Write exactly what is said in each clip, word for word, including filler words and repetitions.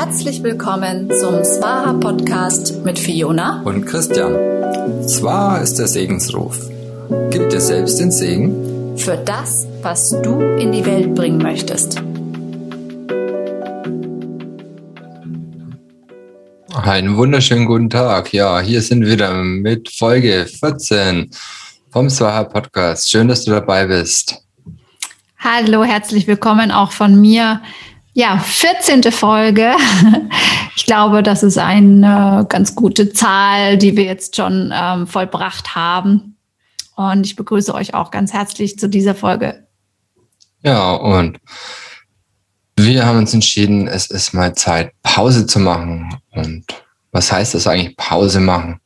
Herzlich willkommen zum Swaha Podcast mit Fiona und Christian. Swaha ist der Segensruf. Gib dir selbst den Segen für das, was du in die Welt bringen möchtest. Einen wunderschönen guten Tag. Ja, hier sind wir wieder mit Folge vierzehn vom Swaha Podcast. Schön, dass du dabei bist. Hallo, herzlich willkommen auch von mir. Ja, vierzehnte Folge. Ich glaube, das ist eine ganz gute Zahl, die wir jetzt schon ähm, vollbracht haben. Und ich begrüße euch auch ganz herzlich zu dieser Folge. Ja, und wir haben uns entschieden, es ist mal Zeit, Pause zu machen. Und was heißt das eigentlich, Pause machen?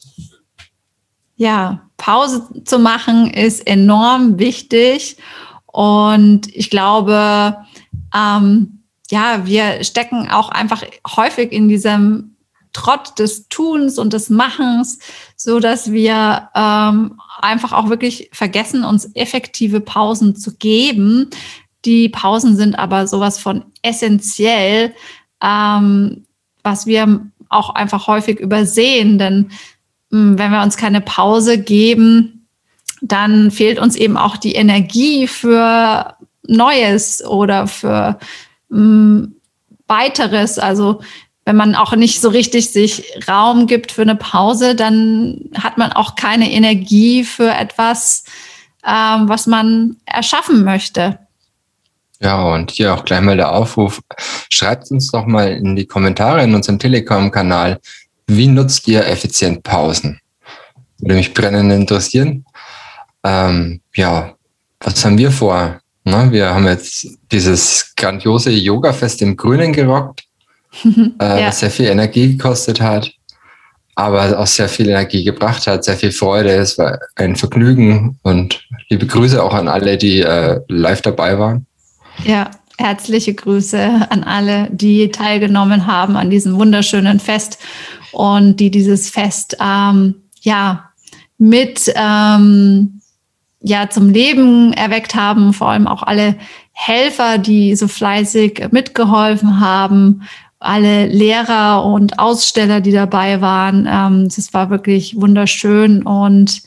Ja, Pause zu machen ist enorm wichtig. Und ich glaube, ähm, ja, wir stecken auch einfach häufig in diesem Trott des Tuns und des Machens, so dass wir ähm, einfach auch wirklich vergessen, uns effektive Pausen zu geben. Die Pausen sind aber sowas von essentiell, ähm, was wir auch einfach häufig übersehen. Denn mh, wenn wir uns keine Pause geben, dann fehlt uns eben auch die Energie für Neues oder für mh, weiteres. Also wenn man auch nicht so richtig sich Raum gibt für eine Pause, dann hat man auch keine Energie für etwas, ähm, was man erschaffen möchte. Ja, und hier auch gleich mal der Aufruf. Schreibt uns doch mal in die Kommentare in unserem Telegram-Kanal, wie nutzt ihr effizient Pausen? Würde mich brennend interessieren. Ähm, ja, was haben wir vor? Na, wir haben jetzt dieses grandiose Yoga-Fest im Grünen gerockt, äh, ja. was sehr viel Energie gekostet hat, aber auch sehr viel Energie gebracht hat, sehr viel Freude. Es war ein Vergnügen und liebe Grüße auch an alle, die äh, live dabei waren. Ja, herzliche Grüße an alle, die teilgenommen haben an diesem wunderschönen Fest und die dieses Fest ähm, ja mit ähm, ja zum Leben erweckt haben, vor allem auch alle Helfer, die so fleißig mitgeholfen haben, alle Lehrer und Aussteller, die dabei waren. Ähm, das war wirklich wunderschön und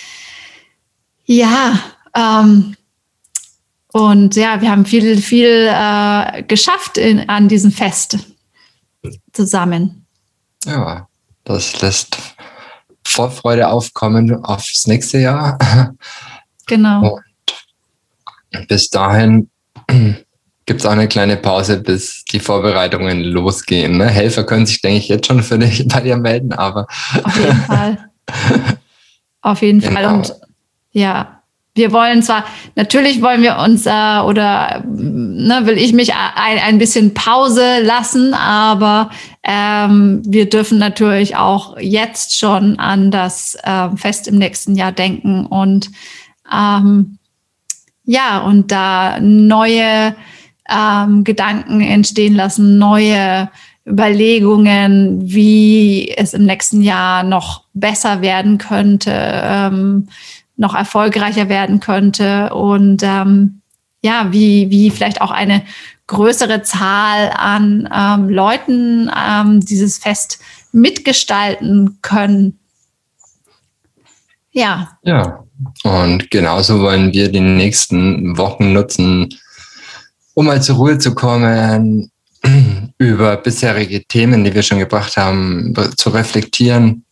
ja, ähm, und ja, wir haben viel, viel äh, geschafft in, an diesem Fest zusammen. Ja, das lässt Vorfreude aufkommen aufs nächste Jahr. Genau. Und bis dahin gibt es auch eine kleine Pause, bis die Vorbereitungen losgehen. Ne? Helfer können sich, denke ich, jetzt schon für dich bei dir melden, aber auf jeden Fall. Auf jeden genau. Fall. Und ja, wir wollen zwar, natürlich wollen wir uns äh, oder ne, will ich mich ein, ein bisschen Pause lassen, aber ähm, wir dürfen natürlich auch jetzt schon an das äh, Fest im nächsten Jahr denken und ähm, ja, und da neue ähm, Gedanken entstehen lassen, neue Überlegungen, wie es im nächsten Jahr noch besser werden könnte, ähm, noch erfolgreicher werden könnte und ähm, ja, wie, wie vielleicht auch eine größere Zahl an ähm, Leuten ähm, dieses Fest mitgestalten können. Ja. Ja, und genauso wollen wir die nächsten Wochen nutzen, um mal zur Ruhe zu kommen, über bisherige Themen, die wir schon gebracht haben, zu reflektieren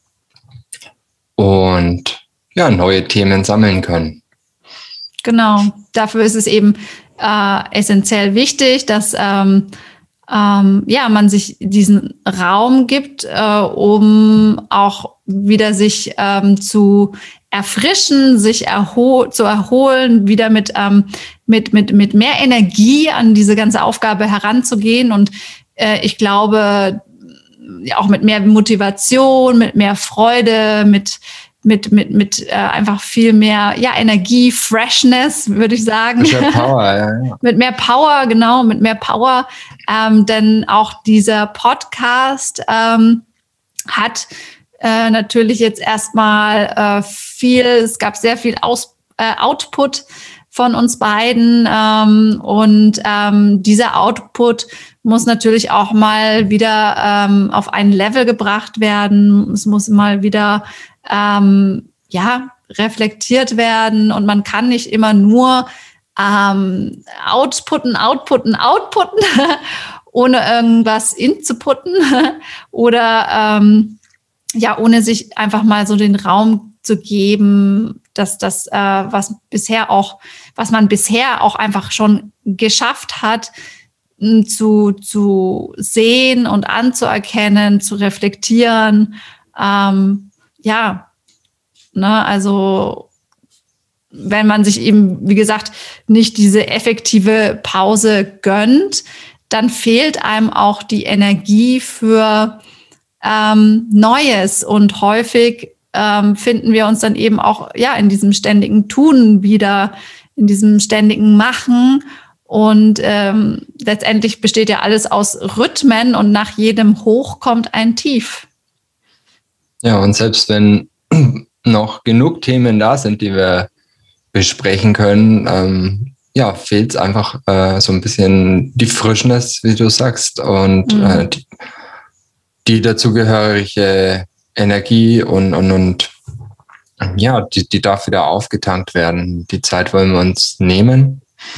und ja, neue Themen sammeln können. Genau, dafür ist es eben äh, essentiell wichtig, dass ähm, ähm, ja, man sich diesen Raum gibt, äh, um auch wieder sich ähm, zu erfrischen, sich erho- zu erholen, wieder mit, ähm, mit, mit, mit mehr Energie an diese ganze Aufgabe heranzugehen. Und äh, ich glaube, auch mit mehr Motivation, mit mehr Freude, mit mit mit mit äh, einfach viel mehr ja Energie, Freshness, würde ich sagen. Mit mehr Power, ja, ja. Mit mehr Power, genau, mit mehr Power. Ähm, denn auch dieser Podcast ähm, hat äh, natürlich jetzt erstmal äh, viel, es gab sehr viel Aus, äh, Output von uns beiden. Ähm, und ähm, dieser Output muss natürlich auch mal wieder ähm, auf ein Level gebracht werden. Es muss mal wieder ähm, ja reflektiert werden. Und man kann nicht immer nur ähm, outputten, outputten, outputten, ohne irgendwas inzuputten oder ähm, ja, ohne sich einfach mal so den Raum zu geben, dass das, äh, was bisher auch, was man bisher auch einfach schon geschafft hat, m, zu, zu sehen und anzuerkennen, zu reflektieren. Ähm, ja, ne, also wenn man sich eben, wie gesagt, nicht diese effektive Pause gönnt, dann fehlt einem auch die Energie für ähm, Neues. Und häufig ähm, finden wir uns dann eben auch ja in diesem ständigen Tun wieder, in diesem ständigen Machen. Und ähm, letztendlich besteht ja alles aus Rhythmen und nach jedem Hoch kommt ein Tief. Ja, und selbst wenn noch genug Themen da sind, die wir besprechen können, ähm, ja, fehlt es einfach äh, so ein bisschen die Frishness, wie du sagst, und mhm. äh, die, die dazugehörige Energie und, und, und ja, die, die darf wieder aufgetankt werden. Die Zeit wollen wir uns nehmen,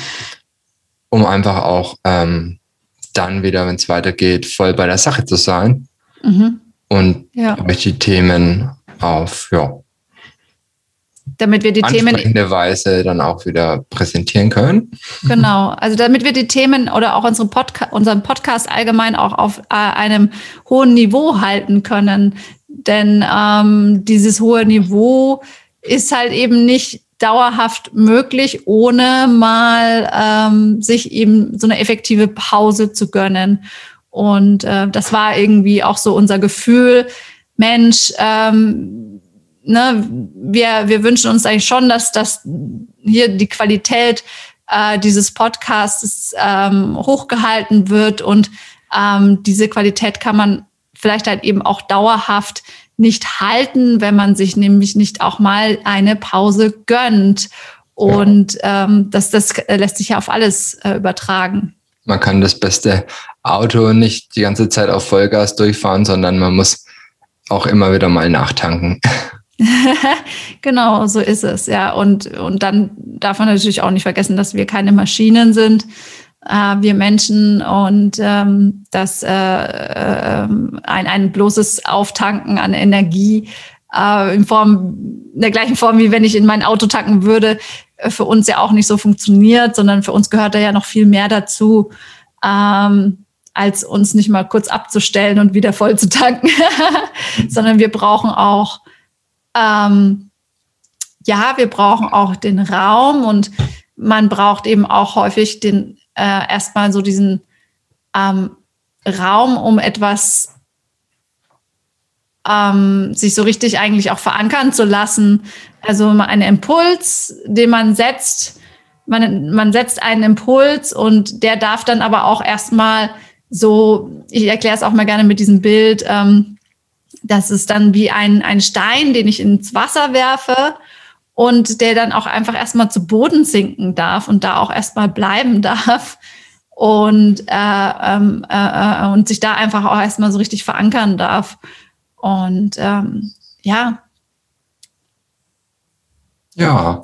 um einfach auch ähm, dann wieder, wenn es weitergeht, voll bei der Sache zu sein mhm. und ja. euch die Themen auf, ja, damit wir die ansprechende Themen Weise dann auch wieder präsentieren können. Genau, also damit wir die Themen oder auch unsere Podca- unseren Podcast allgemein auch auf äh, einem hohen Niveau halten können. Denn ähm, dieses hohe Niveau ist halt eben nicht dauerhaft möglich, ohne mal ähm, sich eben so eine effektive Pause zu gönnen. Und äh, das war irgendwie auch so unser Gefühl, Mensch, ähm, Ne, wir, wir wünschen uns eigentlich schon, dass, dass hier die Qualität äh, dieses Podcasts ähm, hochgehalten wird und ähm, diese Qualität kann man vielleicht halt eben auch dauerhaft nicht halten, wenn man sich nämlich nicht auch mal eine Pause gönnt. Und ja. ähm, das, das lässt sich ja auf alles äh, übertragen. Man kann das beste Auto nicht die ganze Zeit auf Vollgas durchfahren, sondern man muss auch immer wieder mal nachtanken. Genau, so ist es, ja. Und, und dann darf man natürlich auch nicht vergessen, dass wir keine Maschinen sind, äh, wir Menschen und ähm, dass äh, äh, ein, ein bloßes Auftanken an Energie äh, in Form, in der gleichen Form, wie wenn ich in mein Auto tanken würde, äh, für uns ja auch nicht so funktioniert, sondern für uns gehört da ja noch viel mehr dazu, ähm, als uns nicht mal kurz abzustellen und wieder voll zu tanken, sondern wir brauchen auch Ähm, ja, wir brauchen auch den Raum und man braucht eben auch häufig den äh, erstmal so diesen ähm, Raum, um etwas ähm, sich so richtig eigentlich auch verankern zu lassen. Also einen Impuls, den man setzt, man, man setzt einen Impuls und der darf dann aber auch erstmal so, ich erkläre es auch mal gerne mit diesem Bild, ähm, das ist dann wie ein, ein Stein, den ich ins Wasser werfe und der dann auch einfach erstmal zu Boden sinken darf und da auch erstmal bleiben darf und, äh, ähm, äh, und sich da einfach auch erstmal so richtig verankern darf. Und ähm, ja. Ja.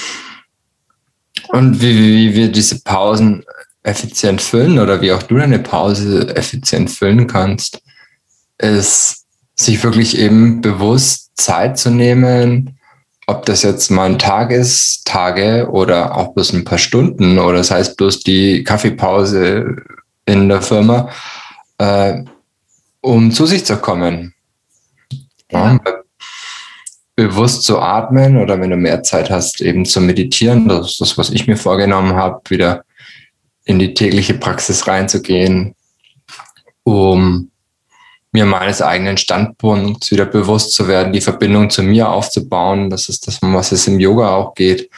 Und wie, wie wir diese Pausen effizient füllen oder wie auch du deine Pause effizient füllen kannst, ist sich wirklich eben bewusst Zeit zu nehmen, ob das jetzt mal ein Tag ist, Tage oder auch bloß ein paar Stunden oder das heißt bloß die Kaffeepause in der Firma, äh, um zu sich zu kommen. Ja. Ja, bewusst zu atmen oder wenn du mehr Zeit hast, eben zu meditieren, das ist das, was ich mir vorgenommen habe, wieder in die tägliche Praxis reinzugehen, um mir meines eigenen Standpunkts wieder bewusst zu werden, die Verbindung zu mir aufzubauen. Das ist das, um was es im Yoga auch geht.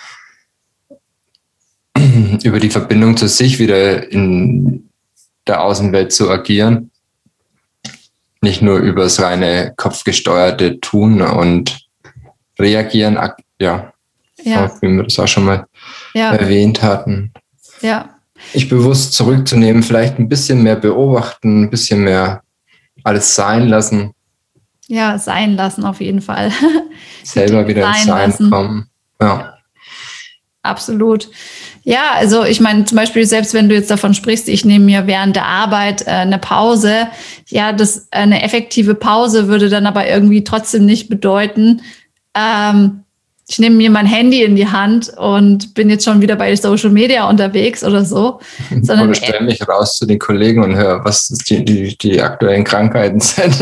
Über die Verbindung zu sich wieder in der Außenwelt zu agieren. Nicht nur über das reine kopfgesteuerte Tun und Reagieren. Ja, ja. wie wir das auch schon mal ja. erwähnt hatten. Ja. Ich bewusst zurückzunehmen, vielleicht ein bisschen mehr beobachten, ein bisschen mehr alles sein lassen. Ja, sein lassen auf jeden Fall. Selber wieder ins Sein lassen. kommen. Ja. Absolut. Ja, also ich meine zum Beispiel, selbst wenn du jetzt davon sprichst, ich nehme mir während der Arbeit äh, eine Pause, ja, das eine effektive Pause würde dann aber irgendwie trotzdem nicht bedeuten, ähm, ich nehme mir mein Handy in die Hand und bin jetzt schon wieder bei Social Media unterwegs oder so. Sondern oder stelle mich raus zu den Kollegen und höre, was die, die, die aktuellen Krankheiten sind.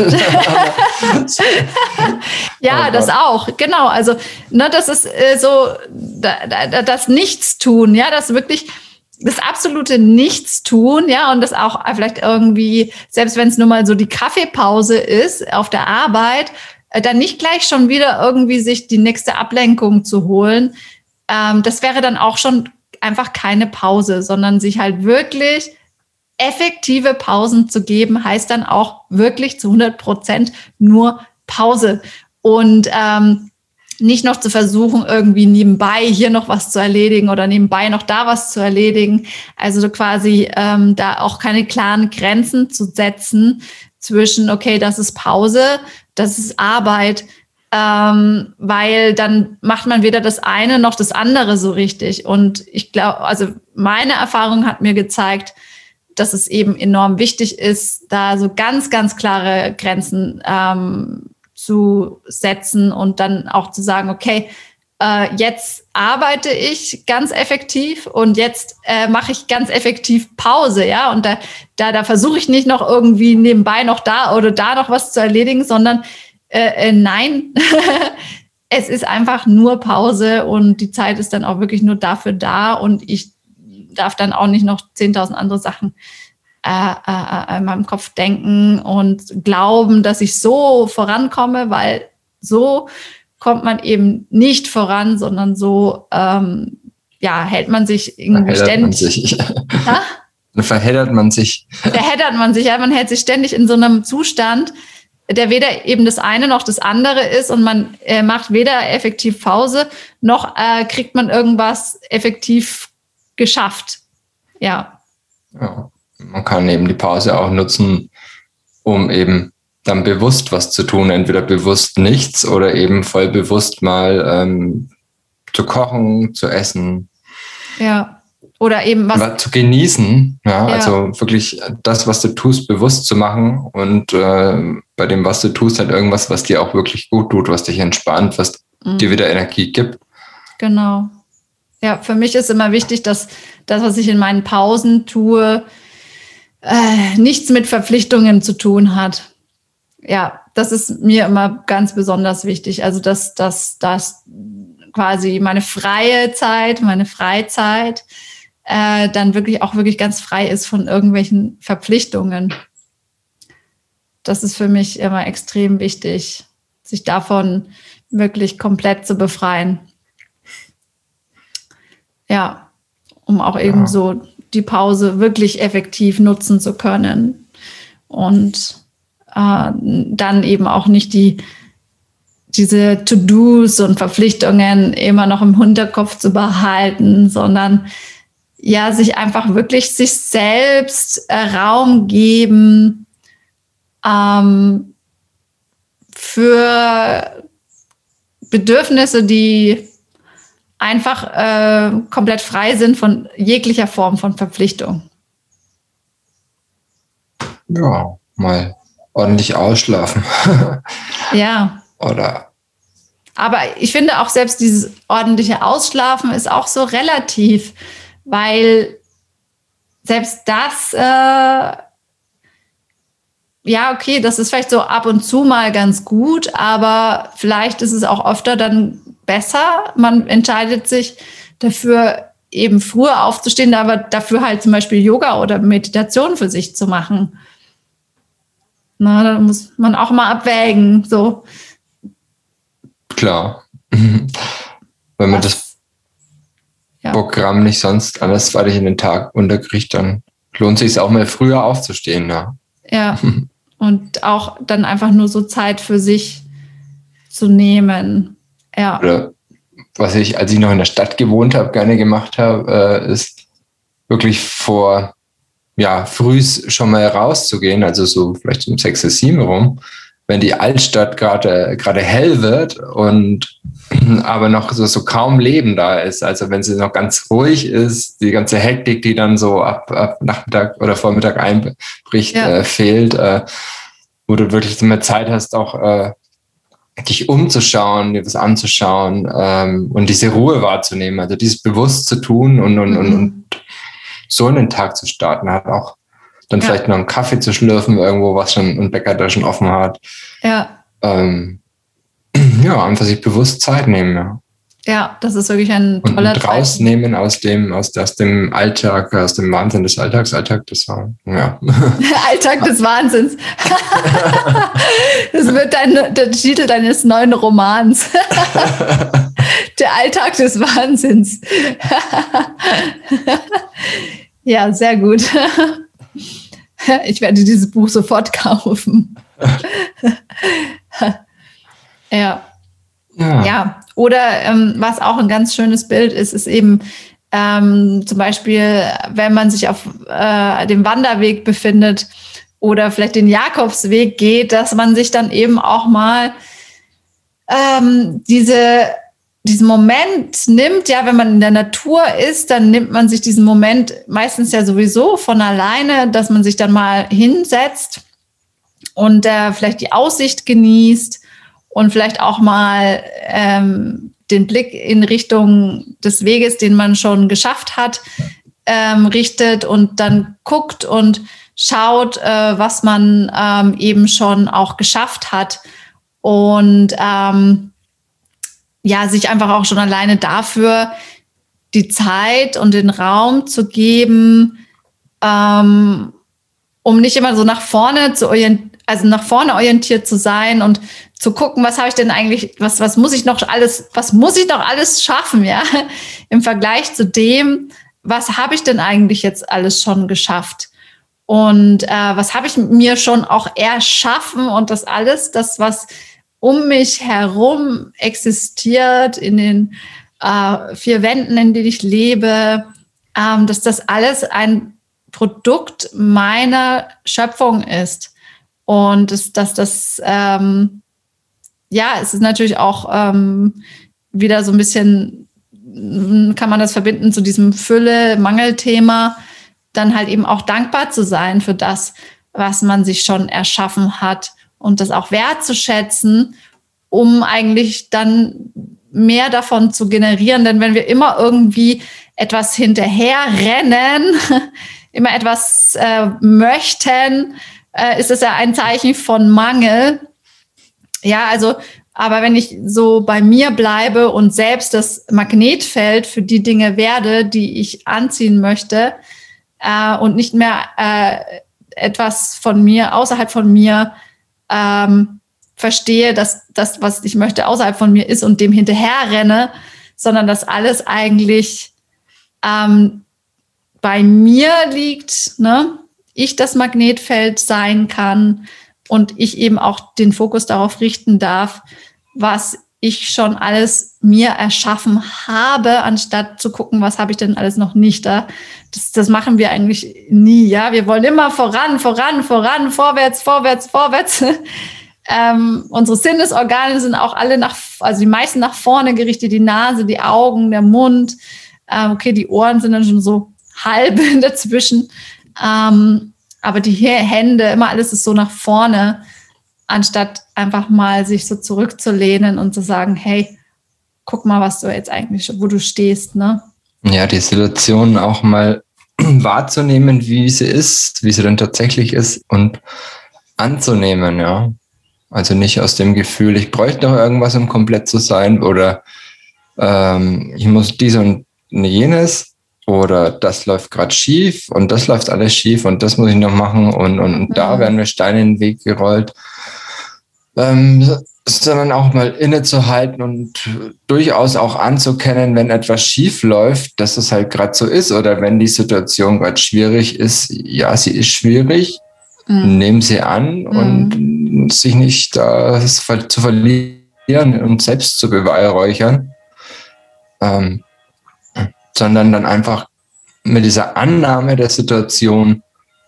Ja, oh, das auch, genau. Also, ne, das ist äh, so da, da, das Nichtstun, ja, das wirklich das absolute Nichtstun, ja, und das auch vielleicht irgendwie, selbst wenn es nur mal so die Kaffeepause ist auf der Arbeit, äh, dann nicht gleich schon wieder irgendwie sich die nächste Ablenkung zu holen. Ähm, das wäre dann auch schon einfach keine Pause, sondern sich halt wirklich effektive Pausen zu geben, heißt dann auch wirklich zu hundert Prozent nur Pause. Und ähm, nicht noch zu versuchen, irgendwie nebenbei hier noch was zu erledigen oder nebenbei noch da was zu erledigen. Also so quasi ähm, da auch keine klaren Grenzen zu setzen zwischen, okay, das ist Pause, das ist Arbeit, ähm, weil dann macht man weder das eine noch das andere so richtig. Und ich glaube, also meine Erfahrung hat mir gezeigt, dass es eben enorm wichtig ist, da so ganz, ganz klare Grenzen ähm, zu setzen und dann auch zu sagen, okay, äh, jetzt arbeite ich ganz effektiv und jetzt äh, mache ich ganz effektiv Pause, ja, und da, da, da versuche ich nicht noch irgendwie nebenbei noch da oder da noch was zu erledigen, sondern äh, äh, nein, es ist einfach nur Pause und die Zeit ist dann auch wirklich nur dafür da und ich darf dann auch nicht noch zehntausend andere Sachen Äh, äh, in meinem Kopf denken und glauben, dass ich so vorankomme, weil so kommt man eben nicht voran, sondern so ähm, ja, hält man sich irgendwie ständig. Man sich. Dann verheddert man sich. Verheddert man sich, ja, man hält sich ständig in so einem Zustand, der weder eben das eine noch das andere ist und man äh, macht weder effektiv Pause, noch äh, kriegt man irgendwas effektiv geschafft. Ja. Ja. Man kann eben die Pause auch nutzen, um eben dann bewusst was zu tun. Entweder bewusst nichts oder eben voll bewusst mal ähm, zu kochen, zu essen. Ja, oder eben was... Aber zu genießen. Ja, ja, also wirklich das, was du tust, bewusst zu machen. Und äh, bei dem, was du tust, halt irgendwas, was dir auch wirklich gut tut, was dich entspannt, was mhm. dir wieder Energie gibt. Genau. Ja, für mich ist immer wichtig, dass das, was ich in meinen Pausen tue, Äh, nichts mit Verpflichtungen zu tun hat. Ja, das ist mir immer ganz besonders wichtig. Also, dass, dass, dass quasi meine freie Zeit, meine Freizeit äh, dann wirklich auch wirklich ganz frei ist von irgendwelchen Verpflichtungen. Das ist für mich immer extrem wichtig, sich davon wirklich komplett zu befreien. Ja, um auch eben ja. so die Pause wirklich effektiv nutzen zu können und äh, dann eben auch nicht die diese To-Dos und Verpflichtungen immer noch im Hinterkopf zu behalten, sondern ja, sich einfach wirklich sich selbst äh, Raum geben ähm, für Bedürfnisse, die einfach äh, komplett frei sind von jeglicher Form von Verpflichtung. Ja, mal ordentlich ausschlafen. Ja. Oder? Aber ich finde auch selbst dieses ordentliche Ausschlafen ist auch so relativ, weil selbst das, äh, ja, okay, das ist vielleicht so ab und zu mal ganz gut, aber vielleicht ist es auch öfter dann besser. Man entscheidet sich dafür, eben früher aufzustehen, aber dafür halt zum Beispiel Yoga oder Meditation für sich zu machen. Na, da muss man auch mal abwägen, so. Klar. Wenn man Was? das ja. Programm nicht sonst andersweitig in den Tag unterkriegt, dann lohnt es sich auch mal früher aufzustehen. Ne? Ja, und auch dann einfach nur so Zeit für sich zu nehmen. Ja. Oder was ich, als ich noch in der Stadt gewohnt habe, gerne gemacht habe, äh, ist wirklich vor, ja, früh schon mal rauszugehen, also so vielleicht um sechs, sieben rum, wenn die Altstadt gerade gerade hell wird und aber noch so, so kaum Leben da ist. Also wenn sie noch ganz ruhig ist, die ganze Hektik, die dann so ab, ab Nachmittag oder Vormittag einbricht, ja. äh, fehlt, äh, wo du wirklich mehr Zeit hast, auch äh, dich umzuschauen, dir was anzuschauen ähm, und diese Ruhe wahrzunehmen, also dieses bewusst zu tun und, und, mhm. und, und so in den Tag zu starten, hat auch dann ja. vielleicht noch einen Kaffee zu schlürfen irgendwo, was schon ein Bäcker da schon offen hat. Ja. Ähm, ja, einfach sich bewusst Zeit nehmen, ja. Ja, das ist wirklich ein toller und, und rausnehmen aus dem, aus, aus dem Alltag, aus dem Wahnsinn des Alltags. Alltag des Wahnsinns, ja. Alltag des Wahnsinns. Das wird dein, der Titel deines neuen Romans. Der Alltag des Wahnsinns. Ja, sehr gut. Ich werde dieses Buch sofort kaufen. Ja. Ja. ja. Oder ähm, was auch ein ganz schönes Bild ist, ist eben ähm, zum Beispiel, wenn man sich auf äh, dem Wanderweg befindet oder vielleicht den Jakobsweg geht, dass man sich dann eben auch mal ähm, diese, diesen Moment nimmt, ja, wenn man in der Natur ist, dann nimmt man sich diesen Moment meistens ja sowieso von alleine, dass man sich dann mal hinsetzt und äh, vielleicht die Aussicht genießt und vielleicht auch mal ähm, den Blick in Richtung des Weges, den man schon geschafft hat, ähm, richtet und dann guckt und schaut, äh, was man ähm, eben schon auch geschafft hat. Und ähm, ja, sich einfach auch schon alleine dafür die Zeit und den Raum zu geben, ähm, um nicht immer so nach vorne zu orientieren, also nach vorne orientiert zu sein und zu gucken, was habe ich denn eigentlich, was, was muss ich noch alles, was muss ich noch alles schaffen, ja, im Vergleich zu dem, was habe ich denn eigentlich jetzt alles schon geschafft und äh, was habe ich mir schon auch erschaffen und das alles, das, was um mich herum existiert, in den äh, vier Wänden, in denen ich lebe, ähm, dass das alles ein Produkt meiner Schöpfung ist. Und dass, dass das, ähm, ja, es ist natürlich auch ähm, wieder so ein bisschen, kann man das verbinden zu diesem Fülle-Mangel-Thema, dann halt eben auch dankbar zu sein für das, was man sich schon erschaffen hat und das auch wertzuschätzen, um eigentlich dann mehr davon zu generieren. Denn wenn wir immer irgendwie etwas hinterherrennen, immer etwas äh, möchten, äh, ist das ja ein Zeichen von Mangel. Ja, also, aber wenn ich so bei mir bleibe und selbst das Magnetfeld für die Dinge werde, die ich anziehen möchte, äh, und nicht mehr äh, etwas von mir, außerhalb von mir, ähm, verstehe, dass das, was ich möchte, außerhalb von mir ist und dem hinterher renne, sondern dass alles eigentlich ähm, bei mir liegt, ne? Ich das Magnetfeld sein kann und ich eben auch den Fokus darauf richten darf, was ich schon alles mir erschaffen habe, anstatt zu gucken, was habe ich denn alles noch nicht da. Das, das machen wir eigentlich nie, ja. Wir wollen immer voran, voran, voran, vorwärts, vorwärts, vorwärts. ähm, unsere Sinnesorgane sind auch alle nach, also die meisten nach vorne gerichtet, die Nase, die Augen, der Mund. Ähm, okay, die Ohren sind dann schon so halb dazwischen. Ähm, aber die Hände, immer alles ist so nach vorne, anstatt einfach mal sich so zurückzulehnen und zu sagen, hey, guck mal, was du jetzt eigentlich, wo du stehst, ne? Ja, die Situation auch mal wahrzunehmen, wie sie ist, wie sie dann tatsächlich ist und anzunehmen, ja. Also nicht aus dem Gefühl, ich bräuchte noch irgendwas, um komplett zu sein oder ähm, ich muss dies und jenes oder das läuft gerade schief und das läuft alles schief und das muss ich noch machen und, und, und mhm. da werden mir Steine in den Weg gerollt. Ähm, sondern auch mal innezuhalten und durchaus auch anzukennen, wenn etwas schief läuft, dass es halt gerade so ist oder wenn die Situation gerade schwierig ist. Ja, sie ist schwierig, mhm. nehmen sie an mhm. und sich nicht das zu verlieren und selbst zu beweihräuchern. ähm, sondern dann einfach mit dieser Annahme der Situation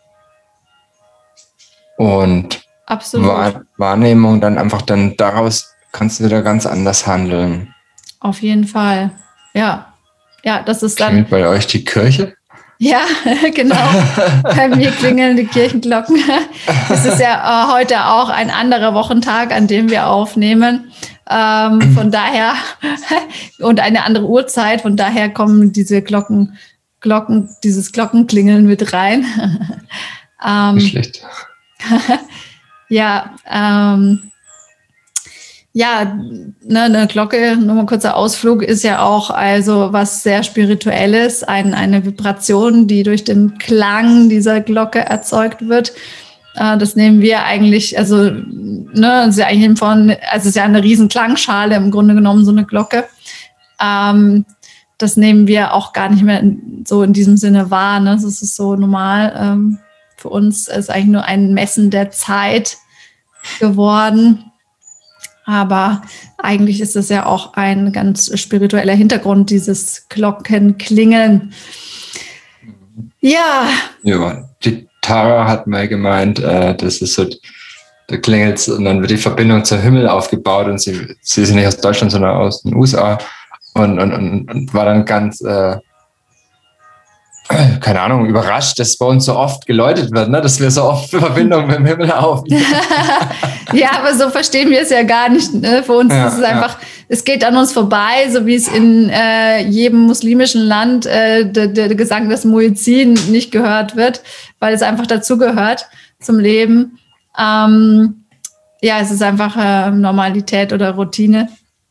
und Absolut. Wahr- Wahrnehmung dann einfach dann daraus kannst du wieder ganz anders handeln. Auf jeden Fall. Ja. Ja, das ist dann. Klingelt bei euch die Kirche? Ja, genau. Bei mir klingeln die Kirchenglocken. Es ist ja äh, heute auch ein anderer Wochentag, an dem wir aufnehmen. Ähm, von daher, und eine andere Uhrzeit, von daher kommen diese Glocken, Glocken, dieses Glockenklingeln mit rein. ähm, Nicht schlecht. ja, ähm, ja, ne, eine Glocke, nur mal kurzer Ausflug, ist ja auch also was sehr Spirituelles, ein, eine Vibration, die durch den Klang dieser Glocke erzeugt wird. Äh, das nehmen wir eigentlich, also, ne, ist ja eigentlich von, also es ist ja eine riesen Klangschale im Grunde genommen, so eine Glocke. Ähm, das nehmen wir auch gar nicht mehr in, so in diesem Sinne wahr, ne? Das ist so normal. Ähm, für uns ist eigentlich nur ein Messen der Zeit geworden. Aber eigentlich ist es ja auch ein ganz spiritueller Hintergrund, dieses Glockenklingeln. Ja. Ja, die Tara hat mal gemeint, äh, das ist so, da klingelt es und dann wird die Verbindung zum Himmel aufgebaut und sie, sie ist nicht aus Deutschland, sondern aus den U S A und, und, und, und war dann ganz, äh, keine Ahnung, überrascht, dass bei uns so oft geläutet wird, ne? Dass wir so oft Verbindung mit dem Himmel haben. Ja, aber so verstehen wir es ja gar nicht. Ne? Für uns ja, ist es einfach, ja. Es geht an uns vorbei, so wie es in äh, jedem muslimischen Land äh, der, der Gesang des Muezzin nicht gehört wird, weil es einfach dazugehört zum Leben. Ähm, ja, es ist einfach äh, Normalität oder Routine.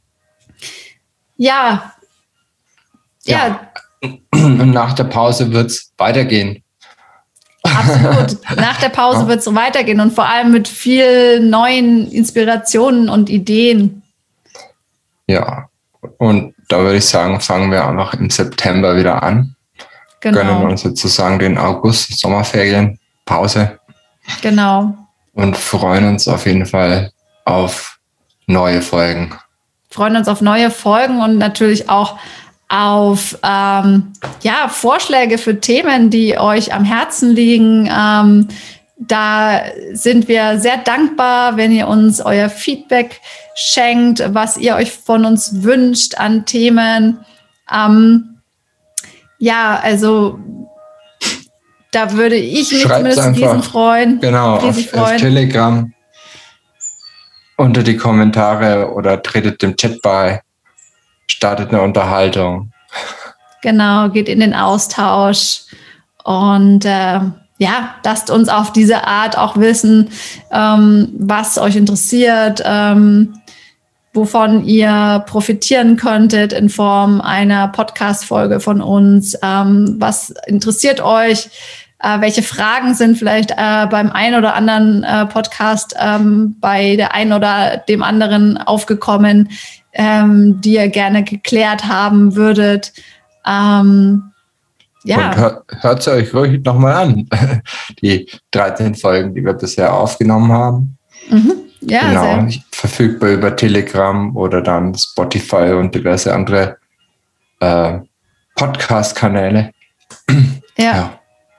Ja. Ja. ja. Und nach der Pause wird es weitergehen. Absolut. Nach der Pause ja. wird es weitergehen und vor allem mit vielen neuen Inspirationen und Ideen. Ja, und da würde ich sagen, fangen wir einfach im September wieder an. Genau. Gönnen uns sozusagen den August, Sommerferien, Pause. Genau. Und freuen uns auf jeden Fall auf neue Folgen. Freuen uns auf neue Folgen und natürlich auch auf ähm, ja, Vorschläge für Themen, die euch am Herzen liegen. Ähm, da sind wir sehr dankbar, wenn ihr uns euer Feedback schenkt, was ihr euch von uns wünscht an Themen. Ähm, ja, also da würde ich mich Schreibt's zumindest riesen freuen. Genau, auf, freuen. auf Telegram unter die Kommentare oder tretet dem Chat bei. Startet eine Unterhaltung. Genau, geht in den Austausch und äh, ja, lasst uns auf diese Art auch wissen, ähm, was euch interessiert, ähm, wovon ihr profitieren könntet in Form einer Podcast-Folge von uns. Ähm, was interessiert euch? Äh, welche Fragen sind vielleicht äh, beim einen oder anderen äh, Podcast ähm, bei der einen oder dem anderen aufgekommen, ähm, die ihr gerne geklärt haben würdet? Ähm, ja. Und hör, hört es euch ruhig nochmal an, die dreizehn Folgen, die wir bisher aufgenommen haben. Mhm. Ja, genau, sehr. verfügbar über Telegram oder dann Spotify und diverse andere äh, Podcast-Kanäle. Ja.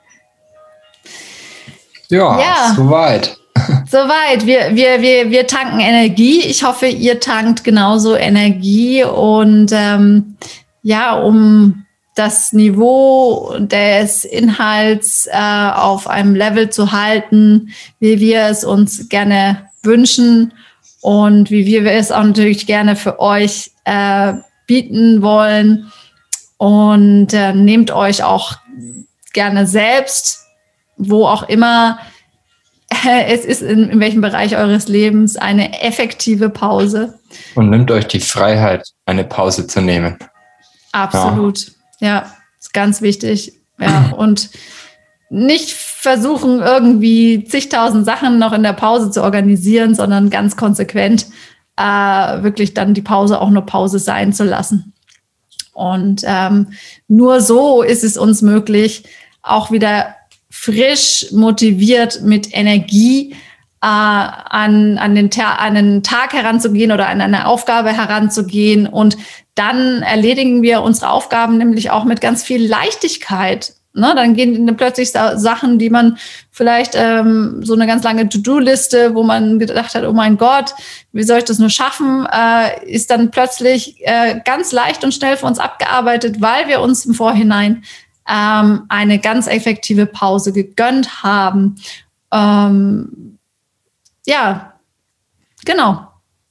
Ja, ja, ja. soweit. Soweit. Wir, wir, wir, wir tanken Energie. Ich hoffe, ihr tankt genauso Energie und ähm, ja, um das Niveau des Inhalts äh, auf einem Level zu halten, wie wir es uns gerne wünschen und wie wir es auch natürlich gerne für euch äh, bieten wollen. Und äh, nehmt euch auch gerne selbst, wo auch immer äh, es ist, in, in welchem Bereich eures Lebens, eine effektive Pause. Und nehmt euch die Freiheit, eine Pause zu nehmen. Absolut. Ja, ja, ist ganz wichtig. Ja, und nicht versuchen, irgendwie zigtausend Sachen noch in der Pause zu organisieren, sondern ganz konsequent äh, wirklich dann die Pause auch nur Pause sein zu lassen. Und ähm, nur so ist es uns möglich, auch wieder frisch, motiviert, mit Energie äh, an, an, den Ta- an den Tag heranzugehen oder an eine Aufgabe heranzugehen. Und dann erledigen wir unsere Aufgaben nämlich auch mit ganz viel Leichtigkeit. Ne, dann gehen plötzlich Sachen, die man vielleicht ähm, so eine ganz lange To-Do-Liste, wo man gedacht hat, oh mein Gott, wie soll ich das nur schaffen, äh, ist dann plötzlich äh, ganz leicht und schnell für uns abgearbeitet, weil wir uns im Vorhinein ähm, eine ganz effektive Pause gegönnt haben. Ähm, ja, genau.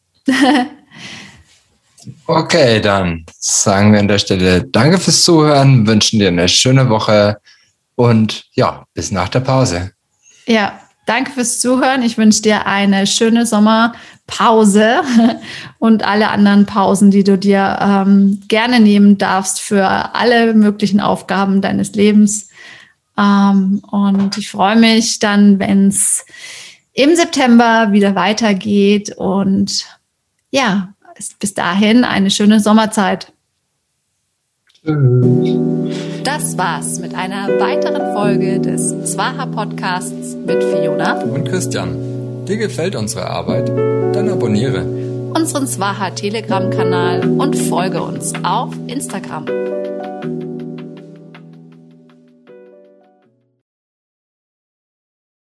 Okay, dann sagen wir an der Stelle danke fürs Zuhören, wünschen dir eine schöne Woche und ja, bis nach der Pause. Ja, danke fürs Zuhören. Ich wünsche dir eine schöne Sommerpause und alle anderen Pausen, die du dir ähm, gerne nehmen darfst für alle möglichen Aufgaben deines Lebens. Ähm, und ich freue mich dann, wenn es im September wieder weitergeht und ja, bis dahin eine schöne Sommerzeit. Das war's mit einer weiteren Folge des Swaha Podcasts mit Fiona und Christian. Dir gefällt unsere Arbeit? Dann abonniere unseren Swaha Telegram-Kanal und folge uns auf Instagram.